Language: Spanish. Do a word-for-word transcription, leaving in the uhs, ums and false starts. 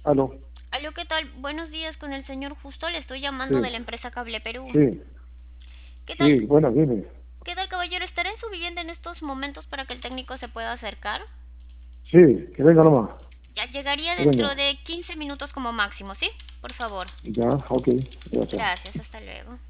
Aló, Aló, ¿qué tal? Buenos días con el señor Justo. Le estoy llamando de sí, la empresa Cable Perú. sí, ¿Qué tal? sí, bueno, dime. ¿Qué tal, caballero? ¿Estará en su vivienda en estos momentos para que el técnico se pueda acercar? Sí, que venga nomás, Ya llegaría que venga. dentro de quince minutos como máximo, ¿sí? Por favor. Ya, ok, gracias. Gracias, hasta luego.